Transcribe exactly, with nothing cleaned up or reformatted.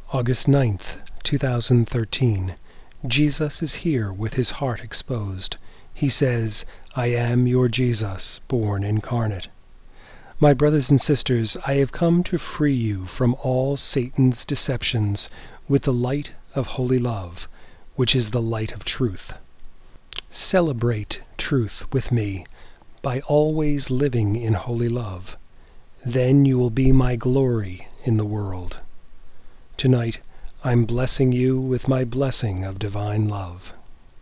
August ninth, two thousand thirteen. Jesus is here with his heart exposed. He says, "I am your Jesus, born incarnate." My brothers and sisters, I have come to free you from all Satan's deceptions with the light of holy love, which is the light of truth. Celebrate truth with me by always living in holy love. Then you will be my glory in the world. Tonight, I'm blessing you with my blessing of divine love.